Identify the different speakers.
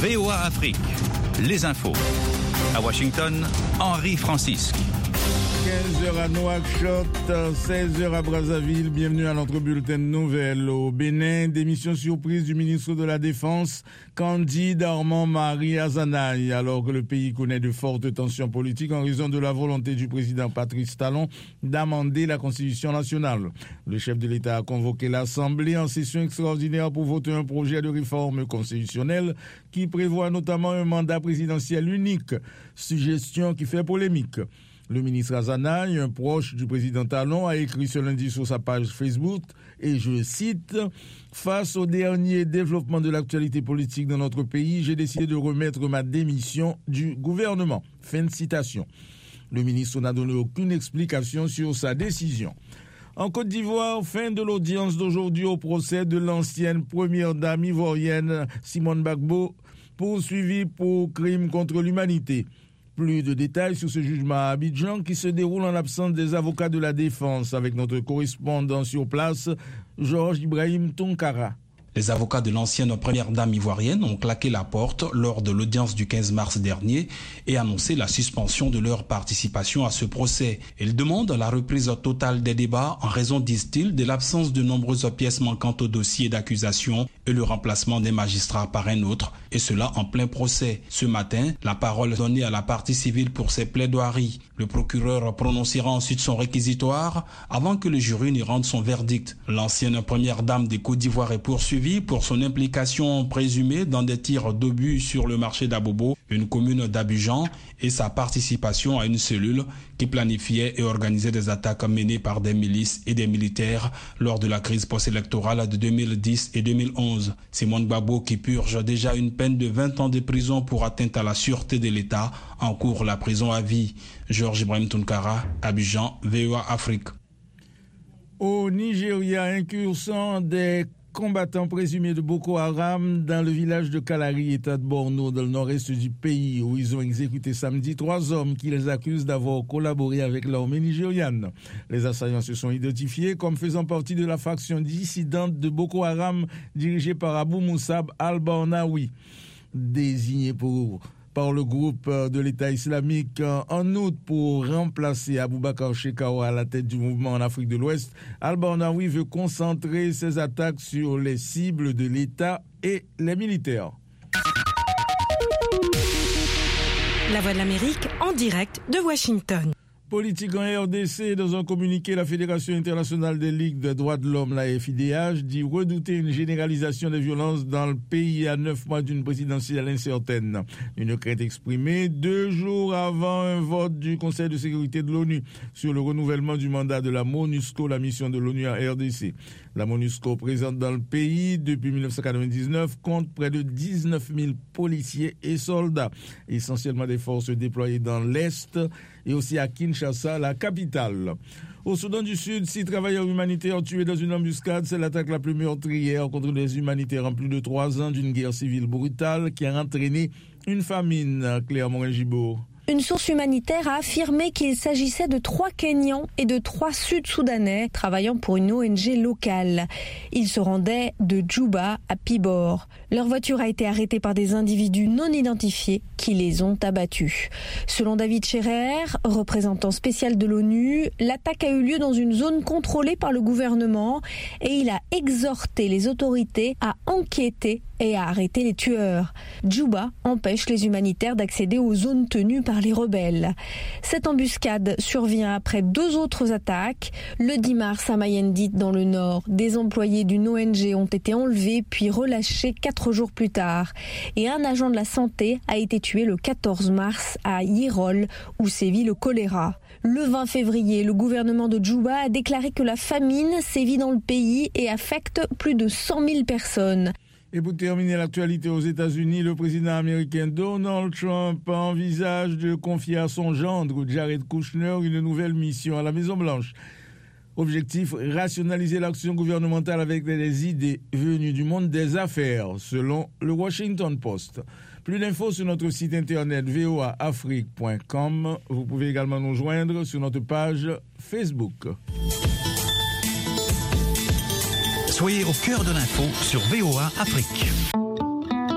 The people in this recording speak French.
Speaker 1: VOA Afrique, les infos. À Washington, Henri Francisque.
Speaker 2: 15h à Nouakchott, 16h à Brazzaville. Bienvenue à notre bulletin de nouvelles. Au Bénin, démission surprise du ministre de la Défense, Candide Armand-Marie Azanaï, alors que le pays connaît de fortes tensions politiques en raison de la volonté du président Patrice Talon d'amender la Constitution nationale. Le chef de l'État a convoqué l'Assemblée en session extraordinaire pour voter un projet de réforme constitutionnelle qui prévoit notamment un mandat présidentiel unique, suggestion qui fait polémique. Le ministre Azanaï, un proche du président Talon, a écrit ce lundi sur sa page Facebook, et je cite, « Face au dernier développement de l'actualité politique dans notre pays, j'ai décidé de remettre ma démission du gouvernement. » Fin de citation. Le ministre n'a donné aucune explication sur sa décision. En Côte d'Ivoire, fin de l'audience d'aujourd'hui au procès de l'ancienne première dame ivoirienne Simone Gbagbo, poursuivie pour crime contre l'humanité. Plus de détails sur ce jugement à Abidjan qui se déroule en l'absence des avocats de la défense avec notre correspondant sur place, Georges Ibrahim Tonkara.
Speaker 3: Les avocats de l'ancienne première dame ivoirienne ont claqué la porte lors de l'audience du 15 mars dernier et annoncé la suspension de leur participation à ce procès. Ils demandent la reprise totale des débats en raison, disent-ils, de l'absence de nombreuses pièces manquantes au dossier d'accusation et le remplacement des magistrats par un autre, et cela en plein procès. Ce matin, la parole donnée à la partie civile pour ses plaidoiries. Le procureur prononcera ensuite son réquisitoire avant que le jury ne rende son verdict. L'ancienne première dame de Côte d'Ivoire est poursuivie pour son implication présumée dans des tirs d'obus sur le marché d'Abobo, une commune d'Abidjan, et sa participation à une cellule qui planifiait et organisait des attaques menées par des milices et des militaires lors de la crise post-électorale de 2010 et 2011. Simone Gbagbo, qui purge déjà une peine de 20 ans de prison pour atteinte à la sûreté de l'État, encourt la prison à vie. Georges Ibrahim Tonkara, Abidjan, VOA Afrique.
Speaker 2: Au Nigeria, incursion des combattants présumés de Boko Haram dans le village de Kalari, état de Borno, dans le nord-est du pays, où ils ont exécuté samedi 3 hommes qui les accusent d'avoir collaboré avec l'armée nigériane. Les assaillants se sont identifiés comme faisant partie de la faction dissidente de Boko Haram dirigée par Abu Musab al-Barnawi, désigné par le groupe de l'État islamique en août pour remplacer Aboubakar Shekau à la tête du mouvement en Afrique de l'Ouest. Al-Barnawi veut concentrer ses attaques sur les cibles de l'État et les militaires.
Speaker 4: La Voix de l'Amérique en direct de Washington.
Speaker 2: Politique en RDC, dans un communiqué, la Fédération internationale des ligues des droits de l'homme, la FIDH, dit redouter une généralisation des violences dans le pays à 9 mois d'une présidentielle incertaine. Une crainte exprimée 2 jours avant un vote du Conseil de sécurité de l'ONU sur le renouvellement du mandat de la MONUSCO, la mission de l'ONU en RDC. La MONUSCO, présente dans le pays depuis 1999, compte près de 19 000 policiers et soldats, essentiellement des forces déployées dans l'Est et aussi à Kinshasa, la capitale. Au Soudan du Sud, 6 travailleurs humanitaires tués dans une embuscade. C'est l'attaque la plus meurtrière contre les humanitaires en plus de 3 ans d'une guerre civile brutale qui a entraîné une famine. Claire Morin-Gibault.
Speaker 5: Une source humanitaire a affirmé qu'il s'agissait de 3 Kenyans et de 3 Sud-Soudanais travaillant pour une ONG locale. Ils se rendaient de Djouba à Pibor. Leur voiture a été arrêtée par des individus non identifiés qui les ont abattus. Selon David Scherer, représentant spécial de l'ONU, l'attaque a eu lieu dans une zone contrôlée par le gouvernement et il a exhorté les autorités à enquêter et à arrêter les tueurs. Djouba empêche les humanitaires d'accéder aux zones tenues par les rebelles. Cette embuscade survient après 2 autres attaques. Le 10 mars à Mayendit dans le nord, des employés d'une ONG ont été enlevés puis relâchés 4 jours plus tard. Et un agent de la santé a été tué le 14 mars à Yirol où sévit le choléra. Le 20 février, le gouvernement de Djouba a déclaré que la famine sévit dans le pays et affecte plus de 100 000 personnes.
Speaker 2: Et pour terminer l'actualité aux États-Unis, le président américain Donald Trump envisage de confier à son gendre Jared Kushner une nouvelle mission à la Maison-Blanche. Objectif, rationaliser l'action gouvernementale avec des idées venues du monde des affaires, selon le Washington Post. Plus d'infos sur notre site internet voaafrique.com. Vous pouvez également nous joindre sur notre page Facebook.
Speaker 1: Soyez au cœur de l'info sur VOA Afrique.